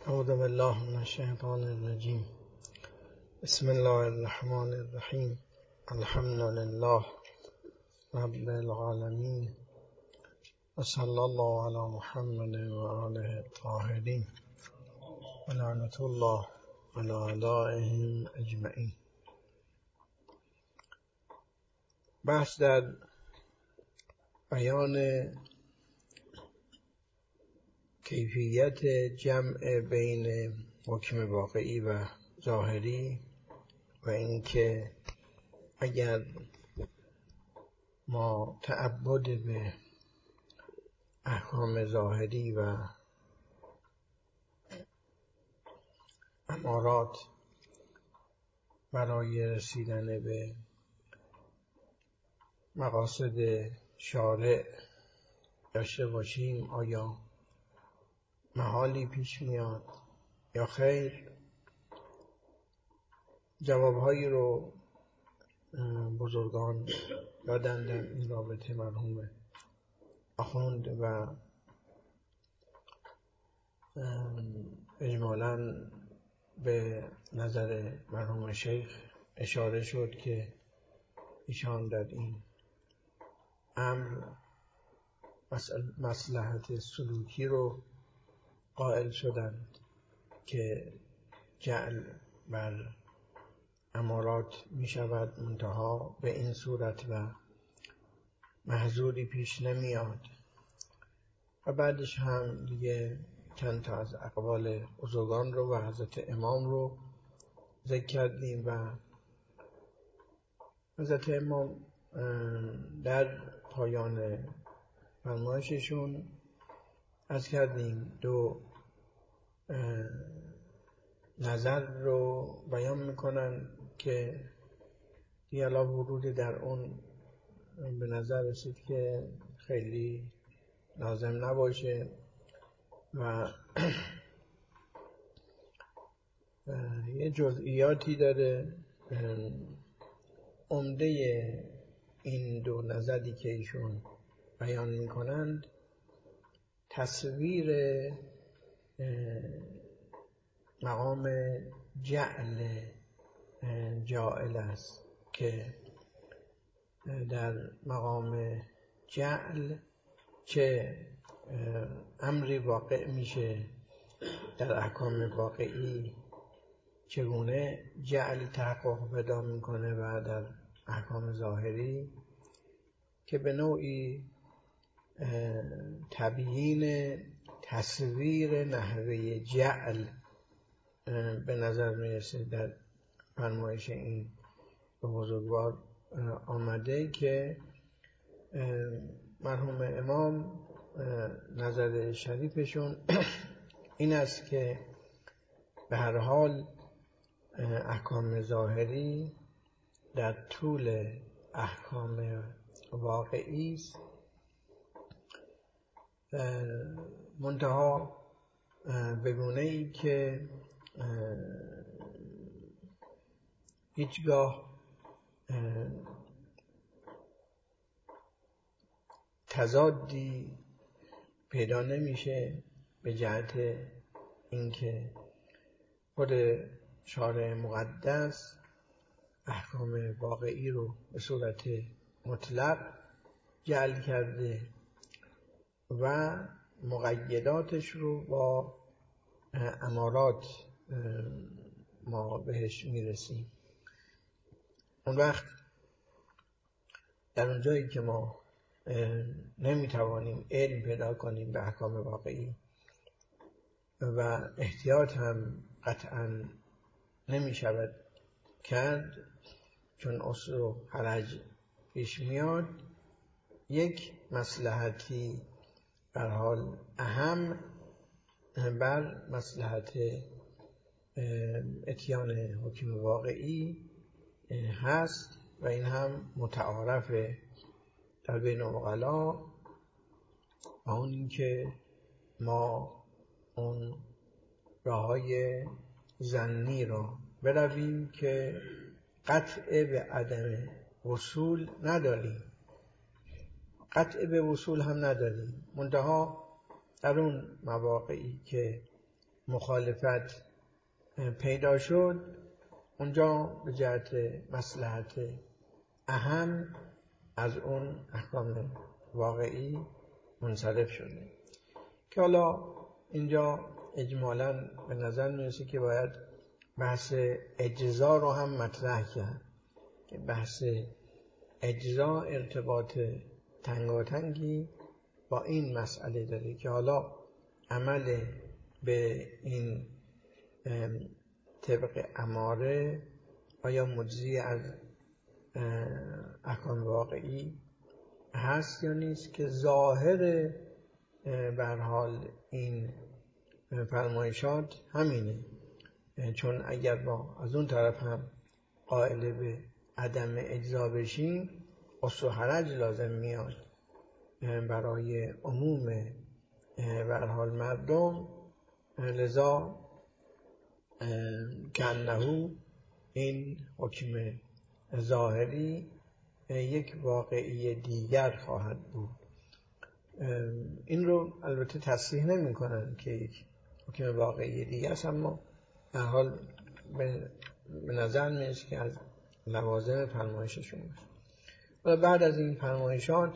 اعوذ بالله من الشیطان الرجیم. بسم الله الرحمن الرحیم. الحمد لله رب العالمین و صلی الله علی محمد و آله الطاهرین و لعنت الله علی اعدائهم اجمعین. بحث در بیان کیفیت جمع بین حکم واقعی و ظاهری و اینکه اگر ما تعبد به احکام ظاهری و امارات برای رسیدن به مقاصد شارع داشته باشیم، آیا محالی پیش میاد یا خیر؟ جوابهایی رو بزرگان دادن در این رابطه. مرحوم آخوند و اجمالاً به نظر مرحوم شیخ اشاره شد که ایشان در این امر مصلحت سلوکی رو قائل شدند که جعل بر امارات می شود، منتها به این صورت و محظوری پیش نمیاد. و بعدش هم دیگه چند تا از اقوال بزرگان رو و حضرت امام رو ذکر کردیم و حضرت امام در پایان فرمایششون عرض کردیم دو نظر رو بیان میکنن که دیگه الان ورود در اون به نظر رسید که خیلی لازم نباشه و یه جزئیاتی داره. عمده این دو نظری که ایشون بیان میکنند تصویر مقام جعل جاعل است که در مقام جعل چه امری واقع میشه در احکام واقعی، چگونه جعل تحقق پیدا میکنه و در احکام ظاهری که به نوعی تبیین تصویر نحوه جعل به نظر میرسه در فرمایش این به بزرگوار آمده که مرحوم امام نظر شریفشون این است که به هر حال احکام ظاهری در طول احکام واقعی است، منتها به گونه‌ای که هیچگاه تضادی پیدا نمیشه به جهت اینکه خود شارع مقدس احکام واقعی رو به صورت مطلق جعل کرده و مقیداتش رو با امارات ما بهش میرسیم. اون وقت در اون جایی که ما نمیتوانیم علم پیدا کنیم به احکام واقعی و احتیاط هم قطعا نمیشود کرد چون عسر و حرج پیش میاد، یک مصلحتی در حال اهم بر مصلحت اتیان حکم واقعی هست و این هم متعارفه در بین عقلا، و اون این که ما اون راههای ظنی را برویم که قطع به عدم وصول نداریم، قطع به وصول هم نداریم، منتها در اون مواقعی که مخالفت پیدا شد، اونجا به جهت مصلحت اهم از اون احکام واقعی منصرف شده که حالا اینجا اجمالاً به نظر میرسه که باید بحث اجزا رو هم مطرح کرد که بحث اجزا ارتباط تنگاتنگی با این مسئله داره که حالا عمل به این طبق اماره آیا مجزی از احکام واقعی هست یا نیست، که ظاهر به هر حال این فرمایشات همینه. چون اگر ما از اون طرف هم قائل به عدم اجزا بشیم، قصر و حرج لازم میاد برای عموم به هر حال مردم، لذا کنهو این حکم ظاهری یک واقعی دیگر خواهد بود. این رو البته تصریح نمی کنن که یک حکم واقعی دیگر است، اما در حال به نظر میرسه که از لوازم فرمایششون باشه. ولی بعد از این فرمایشات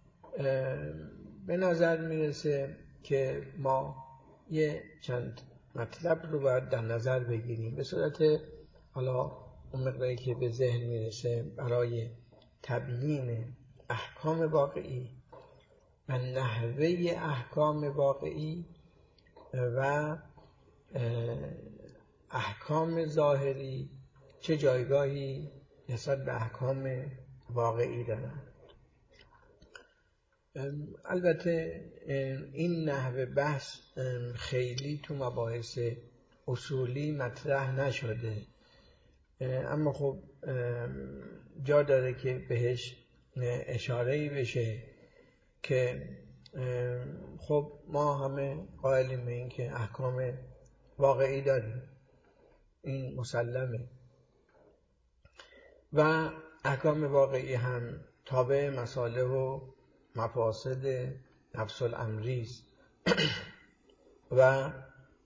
به نظر میرسه که ما یه چند مطلب رو باید در نظر بگیریم به صورت حالا اون مقداری که به ذهن میرسه برای تبیین احکام واقعی و نحوه احکام واقعی و احکام ظاهری چه جایگاهی نسبت به احکام واقعی دارن. البته این نحوه بحث خیلی تو مباحث اصولی مطرح نشده، اما خب جا داره که بهش اشاره‌ای بشه که خب ما همه قائلیم به این که احکام واقعی داریم، این مسلمه، و احکام واقعی هم تابع مصالح و مفاسد نفس الامری است و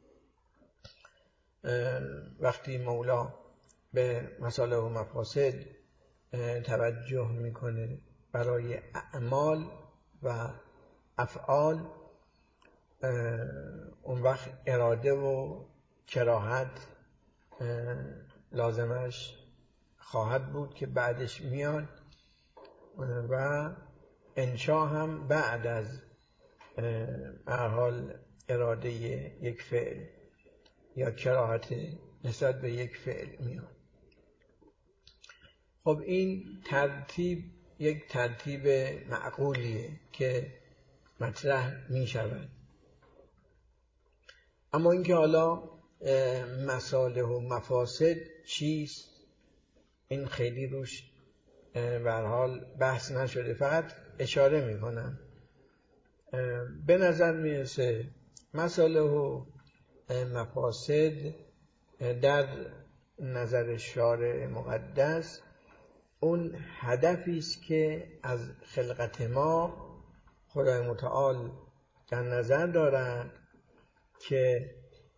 وقتی مولا به مصالح و مفاسد توجه میکنه برای اعمال و افعال، اون وقت اراده و کراهت لازمش خواهد بود که بعدش میاد و انشا هم بعد از هر حال اراده یک فعل یا کراهت نسبت به یک فعل میاد. خب این ترتیب یک ترتیب معقولیه که مطرح می شود، اما اینکه حالا مصالح و مفاسد چیست این خیلی روش به هر حال بحث نشده، فقط اشاره می کنم. به نظر میرسه مصالح و مفاسد در نظر شارع مقدس اون هدفی است که از خلقت ما خدای متعال در نظر دارد که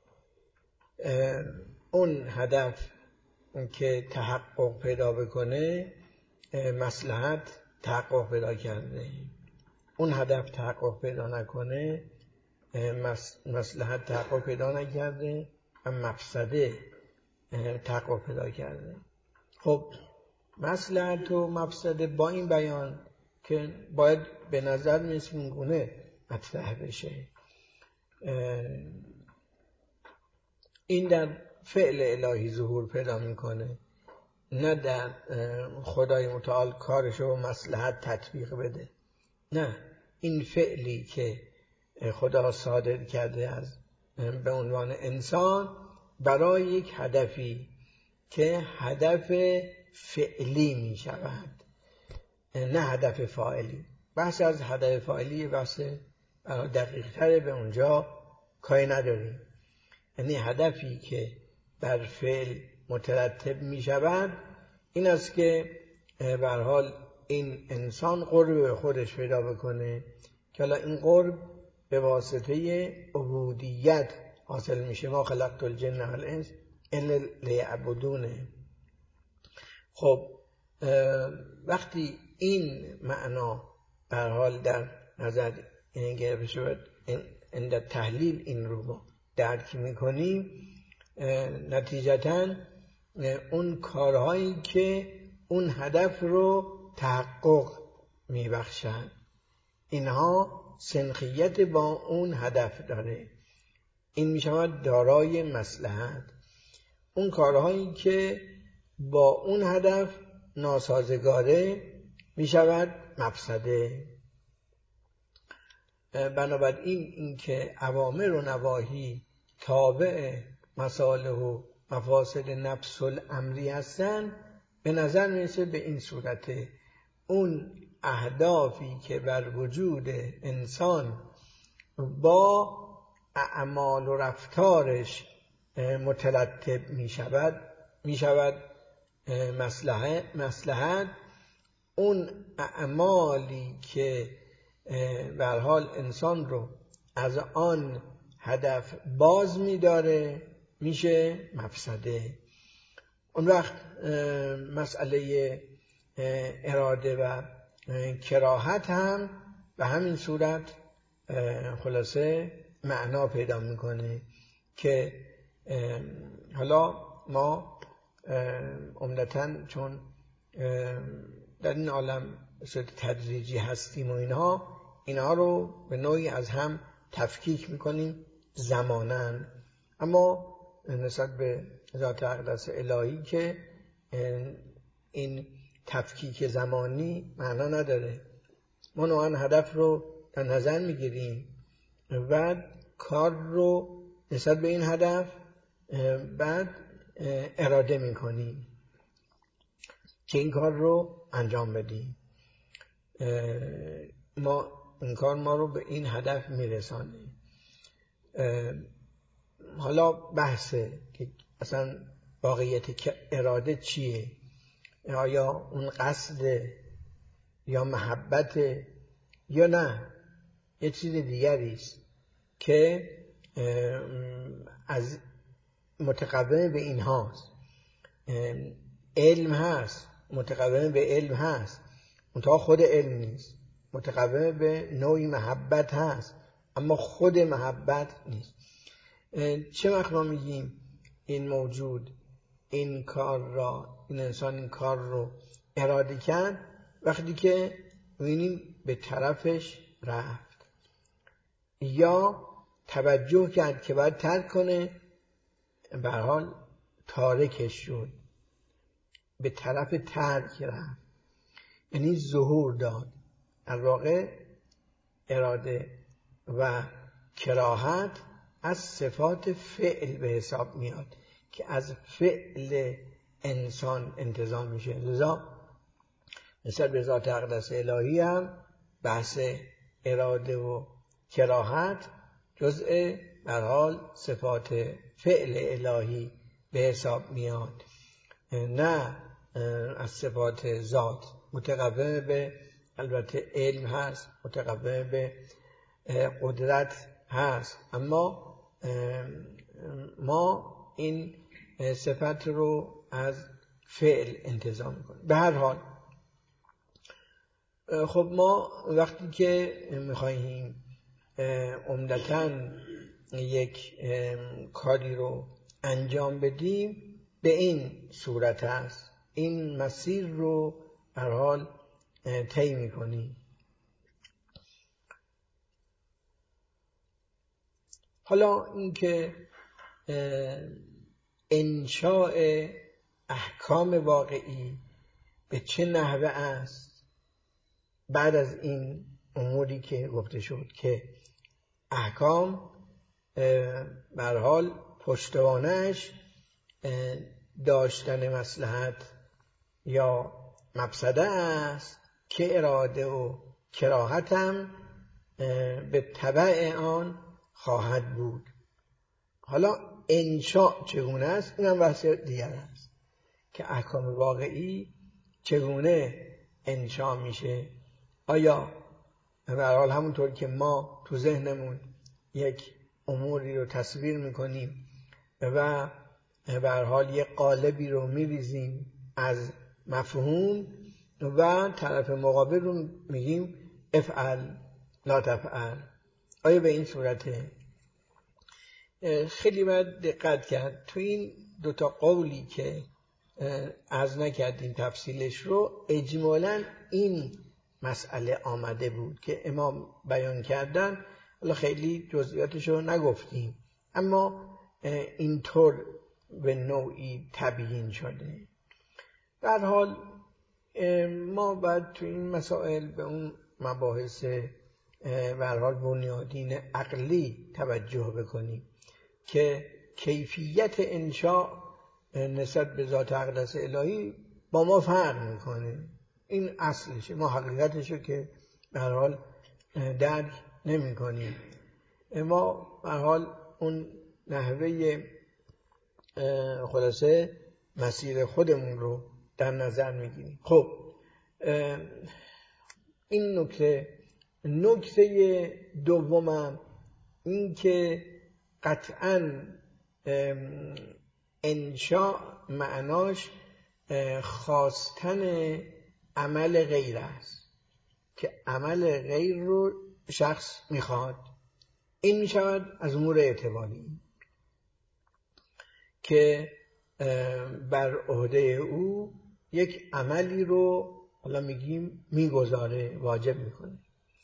اون هدف که تحقق پیدا بکنه مصلحت تحقق پیدا کرده، اون هدف تحقق پیدا نکنه مصلحت تحقق پیدا نکرده و مفسده تحقق پیدا کرده. خب مصلحت و مفسده با این بیان که باید به نظر میرسه این گونه مطرح بشه، این در فعل الهی ظهور پیدا میکنه، نه در خدای متعال کارشو و مصلحت تطبیق بده، نه، این فعلی که خدا صادر کرده از به عنوان انسان برای یک هدفی که هدف فعلی می شود، نه هدف فاعلی. بحث از هدف فاعلی بحث دقیق تره، به اونجا کاری نداریم. یعنی هدفی که بر فعل مترتب می شود این است که به هر حال این انسان قرب به خودش پیدا بکنه که حالا این قرب به واسطه عبودیت حاصل میشه ما خلقت الجن والانس الا لیعبدون. خب وقتی این معنا به هر حال در نظر گرفته شود، عند تحلیل این رو ما درک میکنیم، نتیجتاً اون کارهایی که اون هدف رو تحقق میبخشن اینها سنخیت با اون هدف داره، این میشود دارای مصلحت. اون کارهایی که با اون هدف ناسازگاره میشود مفسده. بنابراین اینکه اوامر و نواهی تابع مصالح و مفاسد نفس الامری هستن، به نظر میرسه به این صورته اون اهدافی که بر وجود انسان با اعمال و رفتارش مترتب میشود مصلحت، اون اعمالی که به هر حال انسان رو از آن هدف باز می‌داره میشه مفسده. اون وقت مسئله اراده و کراهت هم به همین صورت خلاصه معنا پیدا میکنه که حالا ما عمدتاً چون در این عالم صورت تدریجی هستیم و اینها رو به نوعی از هم تفکیک میکنیم زماناً، اما نسبت به ذات اقدس الهی که این تفکیک زمانی معنا نداره. ما نوعاً هدف رو در نظر میگیریم و کار رو نسبت به این هدف بعد اراده میکنیم که این کار رو انجام بدیم. این کار ما رو به این هدف میرسانه. حالا بحثه که اصلا واقعیت اراده چیه؟ آیا اون قصد یا محبت یا نه یه چیز دیگری است که از متقوم به این هاست. علم هست، متقوم به علم هست، منتها خود علم نیست. متقوم به نوعی محبت هست اما خود محبت نیست. چه وقت ما میگیم این موجود این انسان این کار رو اراده کرد؟ وقتی که می‌بینیم به طرفش رفت یا توجه کرد که باید ترک کنه، به هر حال تارکش شد، به طرف ترک رفت، یعنی ظهور داد. در واقع اراده و کراهت از صفات فعل به حساب میاد که از فعل انسان انتزاع میشه. لذا نسبت به ذات اقدس الهی هم بحث اراده و کراهت جزء به هر حال صفات فعل الهی به حساب میاد، نه از صفات ذات. متقوم به البته علم هست، متقوم به قدرت هست، اما ما این صفت رو از فعل انتزاع میکنیم. به هر حال خب ما وقتی که میخواییم عمدتاً یک کاری رو انجام بدیم به این صورت هست، این مسیر رو به هر حال طی میکنیم. حالا اینکه انشاء احکام واقعی به چه نحوه است بعد از این اموری که گفته شد که احکام به هر حال پشتوانش داشتن مصلحت یا مفسده است که اراده و کراهت هم به تبع آن خواهد بود. حالا انشاء چگونه است؟ این هم بحث دیگر است که احکام واقعی چگونه انشاء میشه. آیا به هر حال همونطور که ما تو ذهنمون یک اموری رو تصویر میکنیم و به هر حال یک قالبی رو میریزیم از مفهوم و طرف مقابل رو میگیم افعل لا تفعل. آیا به این صورته؟ خیلی باید دقت کرد تو این دوتا قولی که عرض نکردیم تفصیلش رو. اجمالاً این مسئله آمده بود که امام بیان کردن، حالا خیلی جزئیاتش رو نگفتیم اما اینطور به نوعی تبیین شده. به هر حال ما باید تو این مسائل به اون مباحث به هر حال بنیادین عقلی توجه بکنیم که کیفیت انشاء نسبت به ذات اقدس الهی با ما فرق میکنه. این اصلشه، ما حقیقتشو که به هر حال درک نمی‌کنیم. ما به هر حال اون نحوه خلاصه مسیر خودمون رو در نظر میگیریم. خب این نکته دومم این که قطعاً انشاء معناش خواستن عمل غیر است که عمل غیر رو شخص میخواد. این میشود از امور اعتباری که بر عهده او یک عملی رو حالا میگیم میگذاره، واجب میکنه.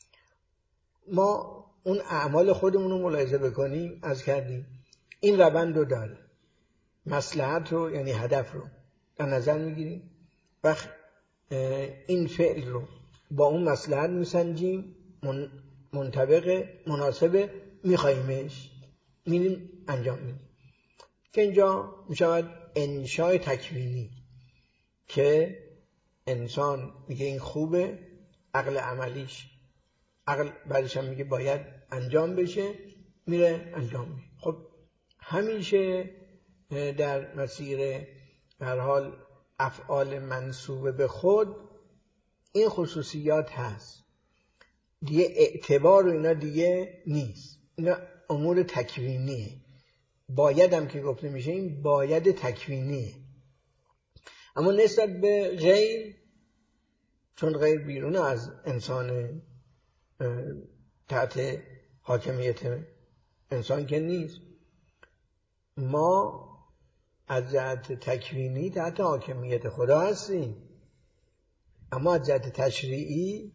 ما اون اعمال خودمون رو ملاحظه بکنیم، از کردیم این روند رو داره، مصلحت رو یعنی هدف رو در نظر میگیریم، وقت این فعل رو با اون مصلحت میسنجیم، منطبق مناسب میخواییمش، میریم انجام میدیم که اینجا میشود انشاء تکوینی که انسان میگه این خوبه، عقل عملیش عقل بعدش هم میگه باید انجام بشه، میره انجام میده. خب همیشه در مسیر به هر حال افعال منسوبه به خود این خصوصیات هست، دیگه اعتبار و اینا دیگه نیست، اینا امور تکوینیه. باید هم که گفته میشه این باید تکوینیه. اما نسبت به غیر، چون غیر بیرون از انسان تحت حاکمیت انسان که نیست، ما از جهت تکوینی تحت حاکمیت خدا هستیم، اما از جهت تشریعی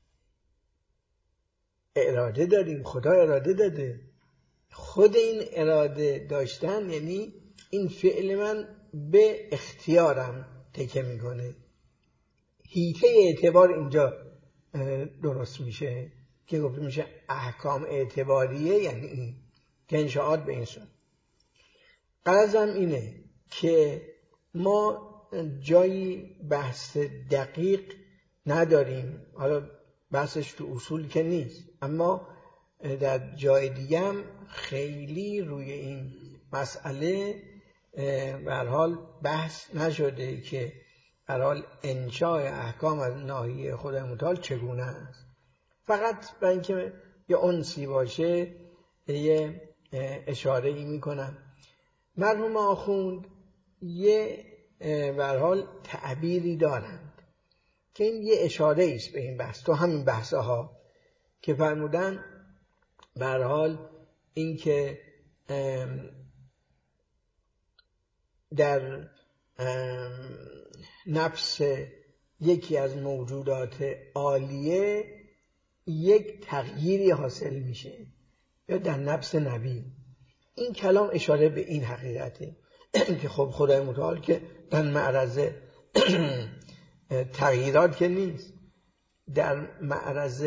اراده داریم، خدا اراده داده. خود این اراده داشتن یعنی این فعل من به اختیارم تکه میکنه. حیطه اعتبار اینجا درست میشه که گفته میشه احکام اعتباریه، یعنی این که انشاءات به این صورت. غرضم اینه که ما جایی بحث دقیق نداریم، حالا بحثش تو اصول که نیست، اما در جای دیگه هم خیلی روی این مسئله به هر حال بحث نشده که به هر حال انشاء احکام از ناحیه خدای متعال چگونه است. فقط برای اینکه یه انسی باشه یه اشاره ای میکنم. مرحوم آخوند یه به هر حال تعبیری دارند که این یه اشاره است به این بحث، تو همین بحثها که فرمودن به هر حال این که در نفس یکی از موجودات عالیه یک تغییری حاصل میشه، یا در نفس نبی. این کلام اشاره به این حقیقته که خب خدای متعال که در معرض تغییرات که نیست، در معرض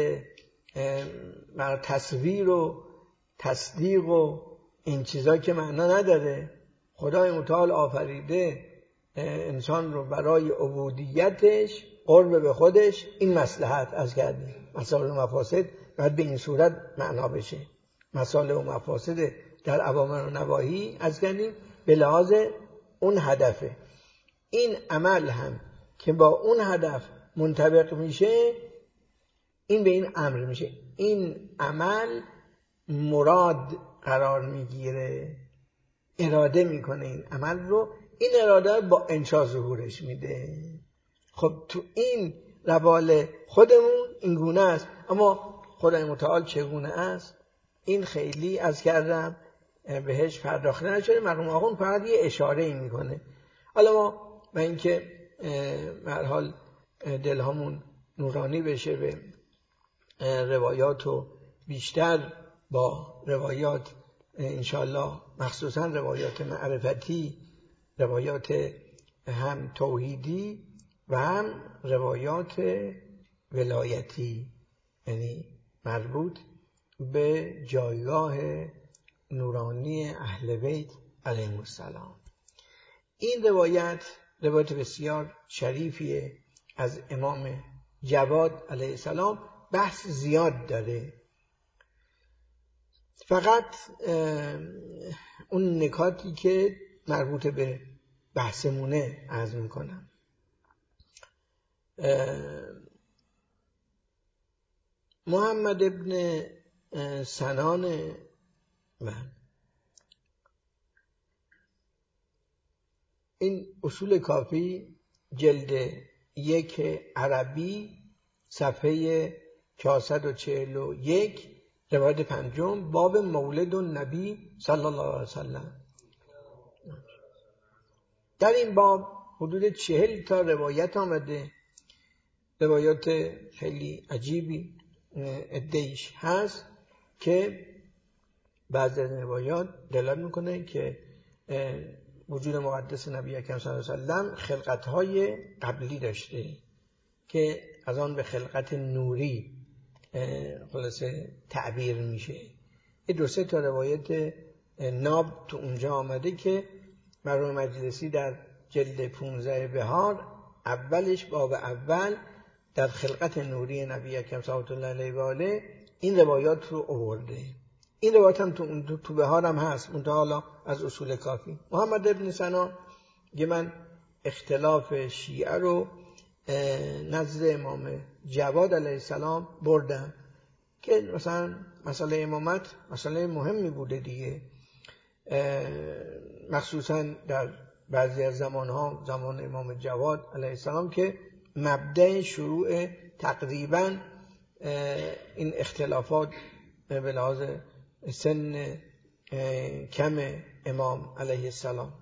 تصویر و تصدیق و این چیزا که معنا نداره. خدای متعال آفریده انسان رو برای عبودیتش، قرب به خودش، این مصلحت از کردیم مصالح و مفاسد باید به این صورت معنا بشه. مصالح و مفاسد در اوامر و نواهی از کردیم به لحاظ اون هدفه. این عمل هم که با اون هدف منطبق میشه، این به این امر میشه. این عمل مراد قرار میگیره، اراده میکنه این عمل رو، این اراده رو با انشا ظهورش میده. خب تو این روال خودمون این گونه است، اما خدای متعال چگونه است این خیلی از کردم بهش پرداخته نشده. مرحوم آخوند فقط یه اشاره ای میکنه. حالا ما و اینکه به هر حال دلهامون نورانی بشه به روایات و بیشتر با روایات انشالله، مخصوصا روایات معرفتی، روایات هم توحیدی و هم روایات ولایتی، یعنی مربوط به جایگاه نورانی اهل بیت علیهم السلام. این روایت بسیار شریفیه از امام جواد علیه السلام، بحث زیاد داره. فقط اون نکاتی که مربوط به بحثمونه عرض میکنم. محمد ابن سنان این اصول کافی جلد 1 عربی صفحه 441 روایت 5 باب مولد النبی صلی الله علیه وسلم. در این باب حدود 40 تا روایت آمده، روایات خیلی عجیبی ادعیش هست که بعضی از روایات دلالت میکنه که وجود مقدس نبی اکرم صلی الله علیه وسلم خلقت‌های قبلی داشته که از آن به خلقت نوری خلاصه تعبیر میشه. این 2-3 تا روایت ناب تو اونجا آمده که مرحوم مجلسی در جلد 15 بهار اولش باب اول در خلقت نوری نبی اکرم صلی الله علیه و آله این روایات رو آورده. این روایت هم تو بهار هم هست، منتها حالا از اصول کافی. محمد ابن سنان که من اختلاف شیعه رو نزد امام جواد علیه السلام بردم که مثلا مسئله امامت مسئله مهمی بوده دیگه، مخصوصا در بعضی از زمانها، زمان امام جواد علیه السلام که مبدأ شروع تقریبا این اختلافات به لحاظ سن کم امام علیه السلام.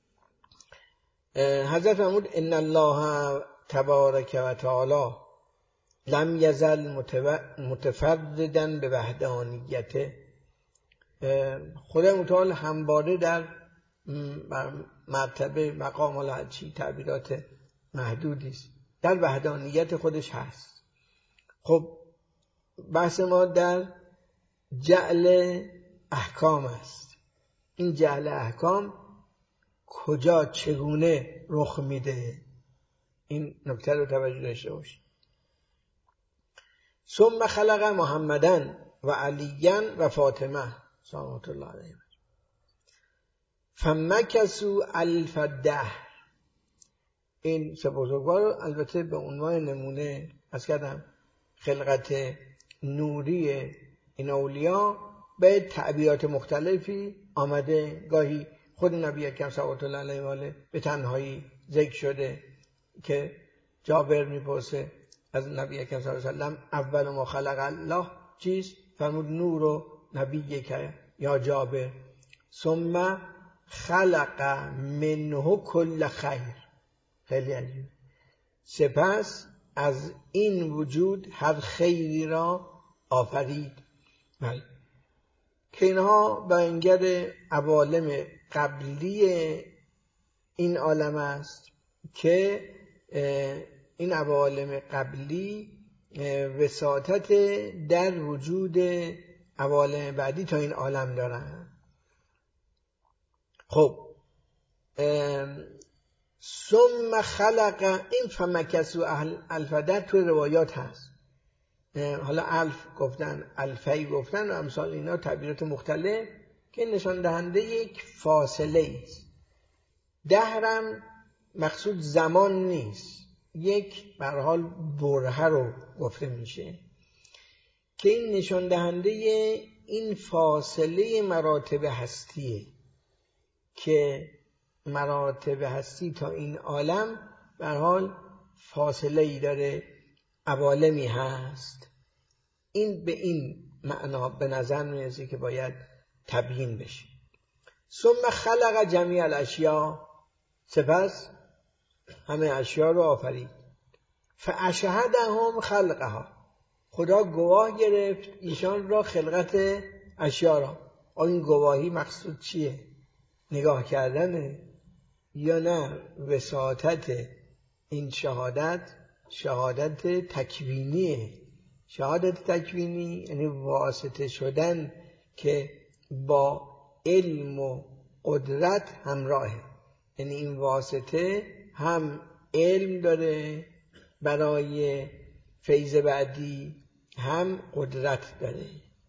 حضرت فرمود ان الله تبارک و تعالی لم یزل متفردا به وحدانیته. خدای متعال همواره در مرتبه مقام العرشی، تعبیرات محدودی است، در وحدانیت خودش هست. خب بحث ما در جعل احکام است. این جعل احکام کجا چگونه رخ میده، این نکته رو توجه داشته باشید. ثم خلق محمدن و علیاً و فاطمه صلوات الله علیهم فمکثوا الف الدهر. این سه بزرگوار رو البته به عنوان نمونه از کردم خلقت نوری این اولیا به تعبیرات مختلفی آمده. گاهی خود نبی اکرم صلوات الله علیه و آله به تنهایی ذکر شده که جابر میپرسه از نبی اکرم صلی الله علیه و سلم اول ما خلق الله چیست؟ فرمود نور و نبی که یا جابر ثم خلق منه کل خیر. خیلی عجیب. سپس از این وجود هر خیری را آفرید. بله که اینها بیانگر عوالم قبلی این عالم است که این عوالم قبلی وساطت در وجود عوالم بعدی تا این عالم دارن. خب ثم خلق، این فمکثوا الفدر توی روایات هست، حالا الف گفتن الفی گفتن و امثال اینا تعبیرات مختلف که نشان دهنده یک فاصله است. دهرم مقصود زمان نیست، یک به هر حال برهه رو گفته میشه که این نشان دهنده این فاصله مراتب هستیه که مراتب هستی تا این عالم به هر حال فاصله ای داره، عوالمی هست. این به این معنا به نظر میرسه که باید تبیین بشه. ثم خلق جمیع الاشیاء، سپس همه اشیا رو آفرید. فاشهدهم خلقها، خدا گواه گرفت ایشان را خلقت اشیا را. این گواهی مقصود چیه؟ نگاه کردنه یا نه وساطت این شهادت تکوینیه. شهادت تکوینی یعنی واسطه شدن که با علم و قدرت همراهه، یعنی این واسطه هم علم داره برای فیض بعدی، هم قدرت داره.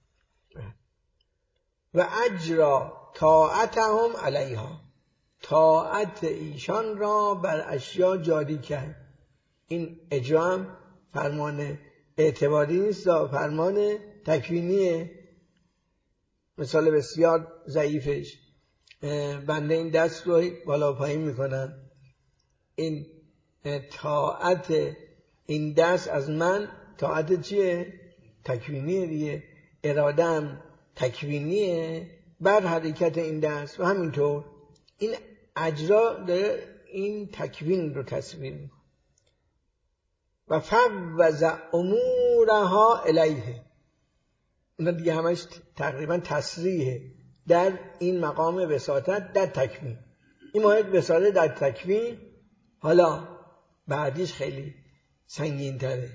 و اجرا طاعتهم علیها، طاعت ایشان را بر اشیا جاری کرد. این اجرا هم فرمان اعتباری نیست، فرمان تکوینیه. مثال بسیار ضعیفش، بنده این دست رو بالا پایین میکنم، این طاعت این دست از من طاعت چیه؟ تکوینیه دیگه. اراده‌ام تکوینیه بر حرکت این دست و همینطور این اجرا داره این تکوین رو تصویر میکنه. و فوض امورها الیه، اون دیگه همش تقریبا تصریحه در این مقام وساطت در تکوین. این مورد وساطت در تکوین، حالا بعدیش خیلی سنگین تره.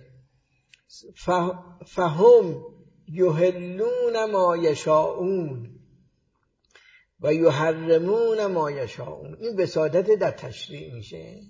فهم یحلون ما یشاءون و یحرمون ما یشاءون. این وساطت در تشریع میشه،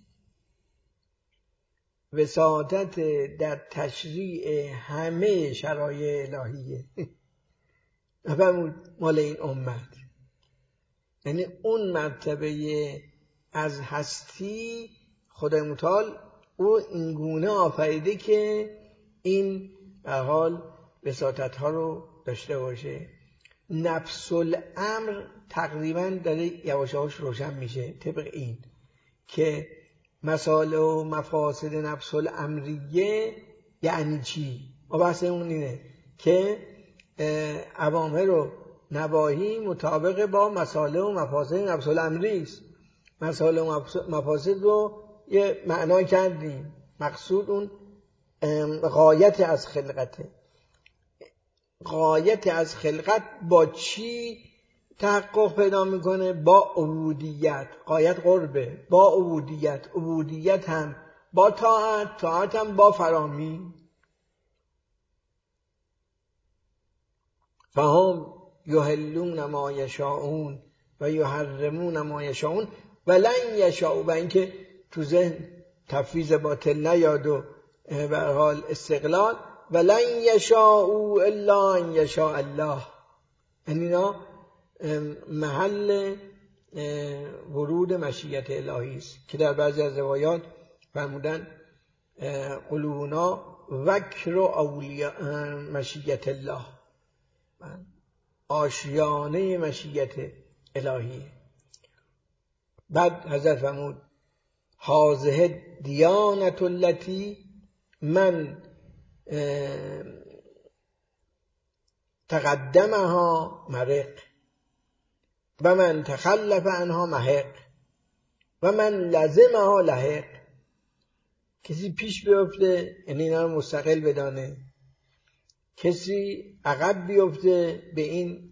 وساطت در تشریع همه شرایع الهیه. نفهمون مال این امت، یعنی اون مرتبه از هستی خدای متعال او اینگونه آفریده که این به حال وساطت ها رو داشته باشه. نفس الامر تقریبا داره یواش یواش روشن میشه طبق این که مسائل و مفاسد نفس الامریه یعنی چی. و بحث اون اینه که اوامر و نواهی مطابق با مسائل و مفاسد نفس الامری است. مسائل و مفاسد رو یه معنا کردیم، مقصود اون غایت از خلقته. غایت از خلقت با چی تحقق پیدا میکنه؟ با عبودیت. غایت قربه، با عبودیت، عبودیت هم با طاعت، طاعت هم با فرامی. فهم یحلون ما یشاءون و یحرمون ما یشاءون و لن یشاء. و اینکه تو ذهن تفویض باطل نیاد و به هر حال استقلال. و لن یشاء الا ان یشاء الله، اینا محل ورود مشیت الهی است که در بعضی از روایات فرمودن قلوبنا وکر اولیاء مشیت الله، آشیانه مشیت الهی. بعد حضرت فرمود هذه دیانت التی من تقدمها مرق و من تخلف عنها محق و من لزمها لحق. کسی پیش بیفته یعنی اینا رو مستقل بدانه، کسی عقب بیفته به این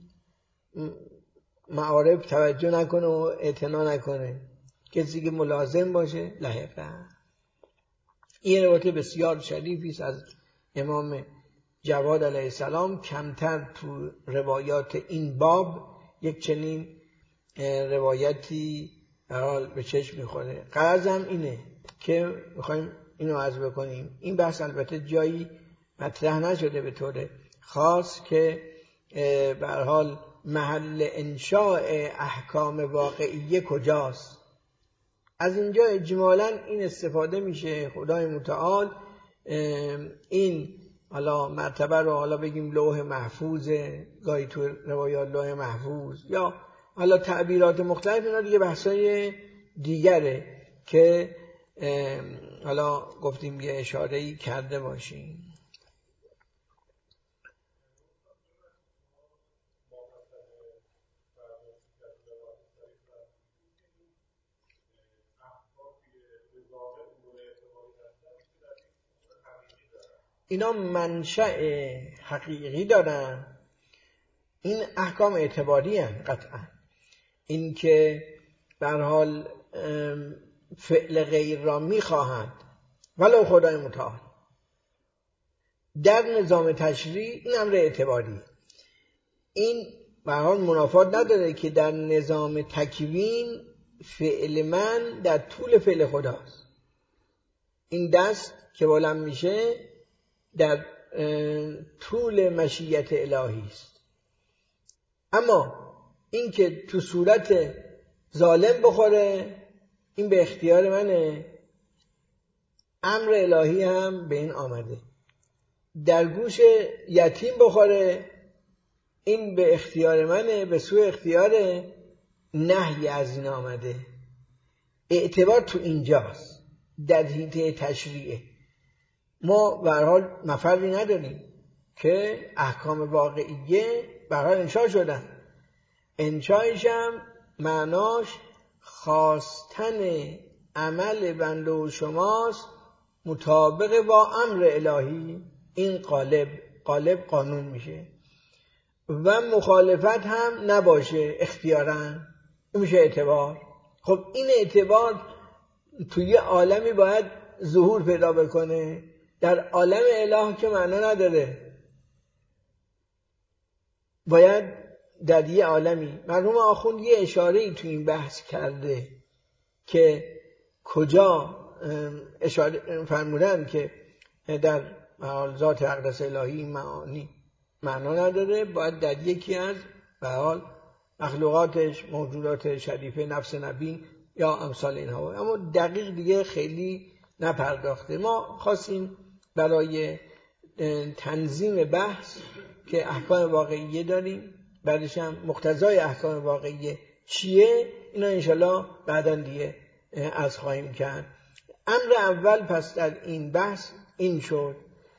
معارف توجه نکنه و اعتنا نکنه، کسی که ملازم باشه لحقه. این روایت بسیار شریفی است از امام جواد علیه السلام. کمتر تو روایات این باب یک چنین روایتی به چشم میخوره. غرض هم اینه که میخوایم اینو عرض بکنیم. این بحث البته جایی مطرح نشده به طور خاص که به هر حال محل انشاء احکام واقعیه کجاست. از اینجا اجمالاً این استفاده میشه. خدای متعال این حالا مرتبه رو حالا بگیم لوح محفوظه، گاهی تو روایات لوح محفوظ، یا حالا تعبیرات مختلف، اینا دیگه بحثای دیگره که حالا گفتیم یه اشاره‌ای کرده باشیم. اینا منشأ حقیقی دارن، این احکام اعتباری هستند قطعا. این که به هر حال فعل غیر را میخواهند ولو خدای متعال در نظام تشریع، این امر اعتباری. این به هر حال منافات نداره که در نظام تکوین فعل من در طول فعل خداست. این دست که بلند میشه در طول مشیت الهی است. اما این که تو صورت ظالم بخوره، این به اختیار منه، امر الهی هم به این آمده. در گوش یتیم بخوره، این به اختیار منه، به سوی اختیار نهی از این آمده. اعتبار تو اینجاست، در حیطه تشریعه. ما به هر حال مفری نداریم که احکام واقعیه به هر حال انشاء شدن. انشایش هم معناش خواستن عمل بنده و شماست مطابق با امر الهی. این قالب قانون میشه و مخالفت هم نباشه اختیاراً، این میشه اعتبار. خب این اعتبار توی عالمی باید ظهور پیدا بکنه، در عالم اله که معنا نداره. باید در یه عالمی، مرحوم آخوند یه اشاره‌ای تو این بحث کرده که کجا اشاره فرمودن که در ذات اقدس الهی معانی معنا نداره، باید در یکی از به حال مخلوقاتش، موجودات شریفه، نفس نبی یا امثال اینها، اما دقیق دیگه خیلی نپرداخته. ما خواستیم برای تنظیم بحث که احکام واقعیه داریم، بعدش هم مقتضای احکام واقعیه چیه، اینا انشالله بعداً دیگه از خواهیم کرد. امر اول پس در این بحث این شد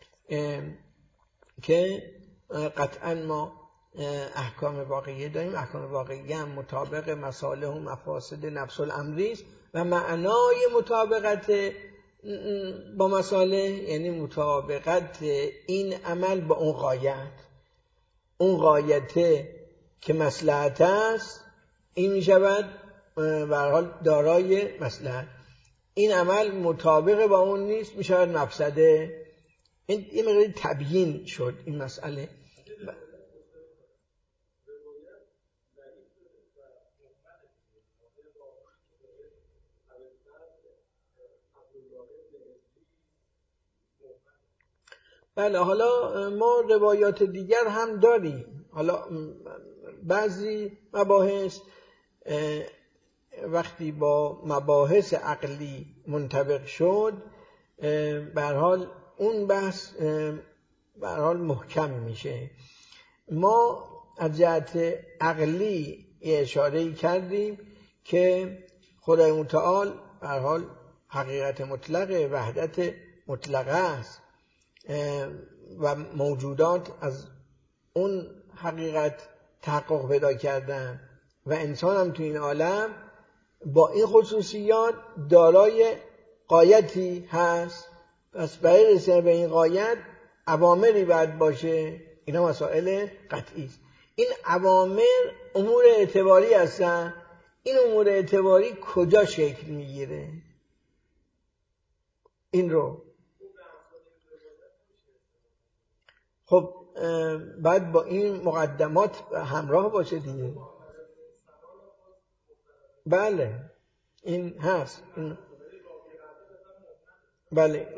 که قطعاً ما احکام واقعیه داریم. احکام واقعیه هم مطابق مصالح و مفاسد نفس الامری است و معنای مطابقت با مصالح یعنی مطابقت این عمل با اون غایت. اون غایته که مصلحت است، این می شود به هر حال دارای مصلحت. این عمل مطابق با اون نیست، می شود مفسده. این مقدار تبیین شد این مسئله. بله، حالا ما روایات دیگر هم داریم. حالا بعضی مباحث وقتی با مباحث عقلی منطبق شد، به هر حال اون بحث به هر حال محکم میشه. ما از جهت عقلی اشاره‌ای کردیم که خدای متعال به هر حال حقیقت مطلقه، وحدت مطلقه است و موجودات از اون حقیقت تحقق پیدا کردن و انسان هم تو این عالم با این خصوصیات دارای غایتی هست. پس برای رسیدن به این غایت اوامری باید باشه. اینا مسائل قطعی است. این اوامر امور اعتباری هستن. این امور اعتباری کجا شکل میگیره؟ این رو خب باید با این مقدمات همراه باشه دیگه. بله این هست این. بله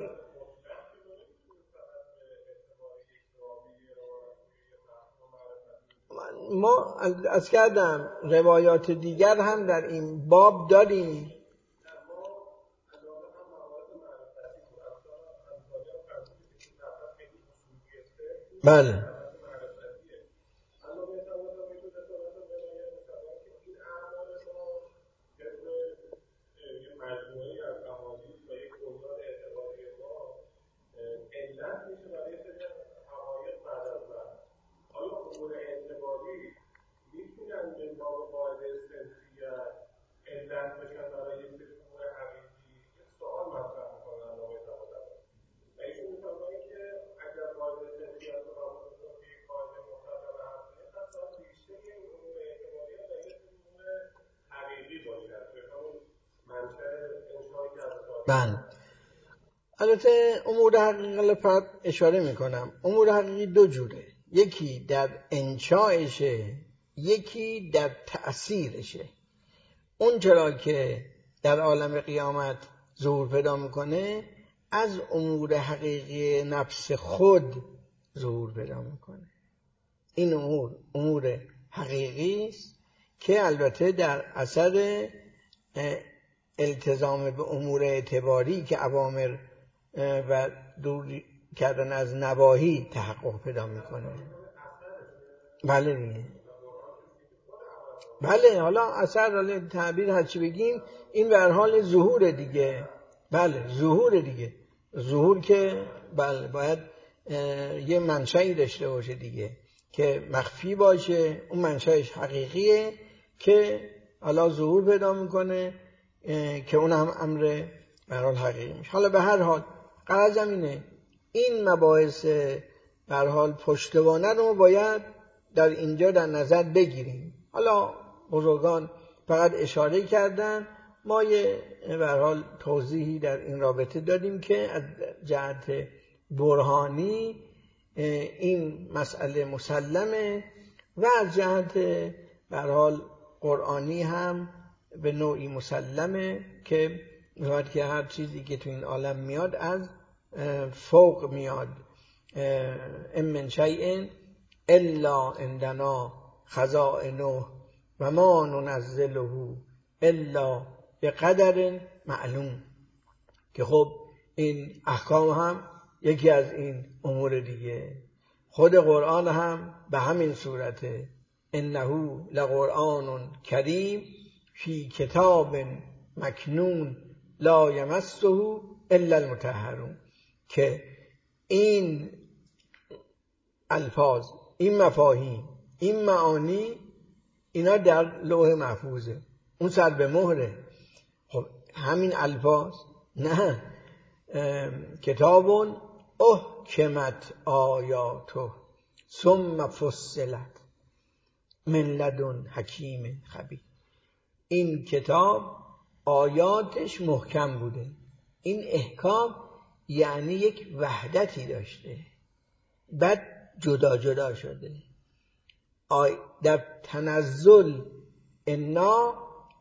ما از کردم روایات دیگر هم در این باب داریم. بله بله. البته امور حقیقی فقط اشاره میکنم، امور حقیقی دو جوره، یکی در انشایشه، یکی در تأثیرشه. اون چرا که در عالم قیامت ظهور پیدا میکنه از امور حقیقی نفس خود ظهور پیدا میکنه. این امور حقیقی است که البته در اثر التزام به امور اعتباری که اوامر و دور کردن از نواهی تحقق پیدا میکنه. بله دیگه. بله، حالا اثر، حالا تعبیر هرچی بگیم، این به هر حال ظهور دیگه. بله، ظهور دیگه. ظهور که بله باید یه منشأی داشته باشه دیگه که مخفی باشه، اون منشأش حقیقیه که حالا ظهور پیدا میکنه که اون هم امر به هر حال حقیقی میشه. حالا به هر حال غرضم اینه این مباحث به هر حال پشتوانه رو باید در اینجا در نظر بگیریم. حالا بزرگان فقط اشاره کردن، ما یه به هر حال توضیحی در این رابطه دادیم که از جهت برهانی این مسئله مسلمه و از جهت به هر حال قرآنی هم به نوعی مسلمه که می‌گوید که هر چیزی که تو این عالم میاد از فوق میاد. ام من شیء الا عندنا خزائنه و ما ننزله الا بقدر معلوم، که خب این احکام هم یکی از این امور دیگه. خود قرآن هم به همین صورته، انه لقرآن کریم فی کتاب مکنون لا یمسه الا المطهرون، که این الفاظ، این مفاهیم، این معانی، اینا در لوح محفوظه، اون سر به مهره. خب همین الفاظ نه، کتاب احکمت آیاته ثم فصلت من لدن حکیم خبیر. این کتاب آیاتش محکم بوده، این احکام یعنی یک وحدتی داشته، بعد جدا جدا شده. در تنزل انا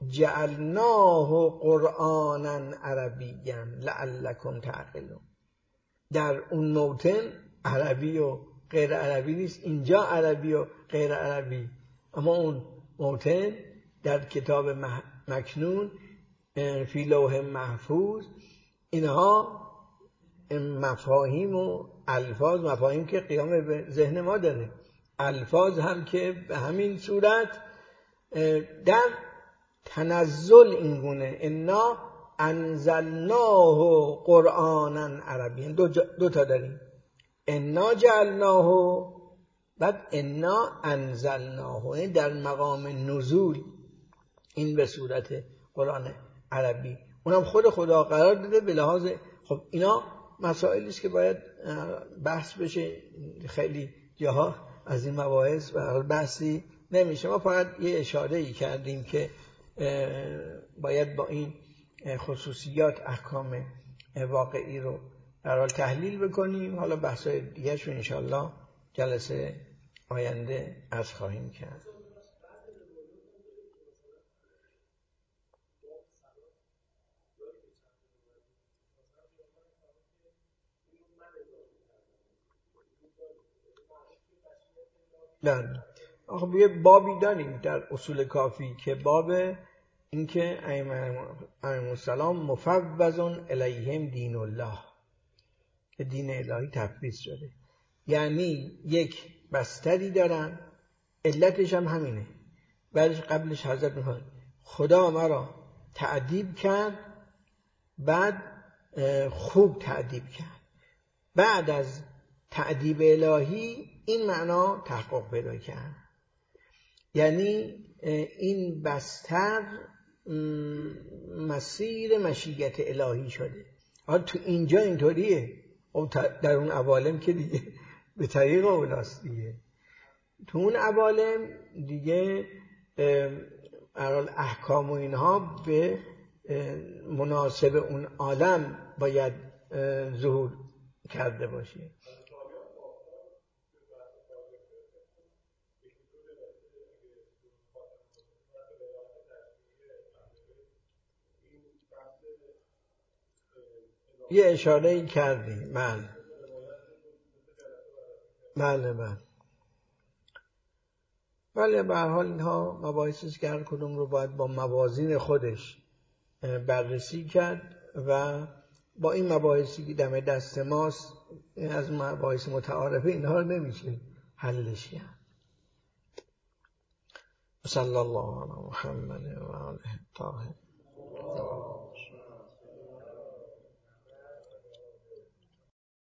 جعلناه قرآنا عربیا لعلکم تعقلون، در اون موطن عربی و غیر عربی نیست، اینجا عربی و غیر عربی، اما اون موطن در کتاب مکنون فی لوح محفوظ، اینها مفاهیم و الفاظ، مفاهیم که قیام به ذهن ما داره، الفاظ هم که به همین صورت در تنزل اینگونه انا انزلناه قرآنا عربی، دو تا داریم، انا جعلناه بعد انا انزلناه، در مقام نزول این به صورت قرآن عربی، اونم خود خدا قرار داده به لحاظ. خب اینا مسائلی است که باید بحث بشه، خیلی جاها از این مباحث بحثی نمیشه، ما فقط یه اشاره‌ای کردیم که باید با این خصوصیات احکام واقعی رو در حال تحلیل بکنیم. حالا بحث‌های دیگه شو انشالله جلسه آینده عرض خواهیم کرد. خب یه بابی داریم در اصول کافی که باب این که ائمه السلام مفوض الیهم دین الله، که دین الهی تفویض شده. یعنی یک بستری دارن، علتش هم همینه. بعدش قبلش حضرت می‌فرماید خدا مرا تعذیب کرد، بعد خوب تعذیب کرد. بعد از تعذیب الهی این معنا تحقق پیدا کرد، یعنی این بستر مسیر مشیت الهی شده. حالا تو اینجا اینطوریه، در اون عوالم که دیگه به طریق اولاست دیگه. تو اون عوالم دیگه احکام و اینها به مناسب اون عالم باید ظهور کرده باشه. یه اشاره کردیم. بله به هر حال اینها مباحثی است که هر کدوم رو باید با موازین خودش بررسی کرد و با این مباحثی که دم دست ماست از مباحث متعارفه اینها نمیشه حلش کرد. صلی الله علی محمد و آله الطاهرین.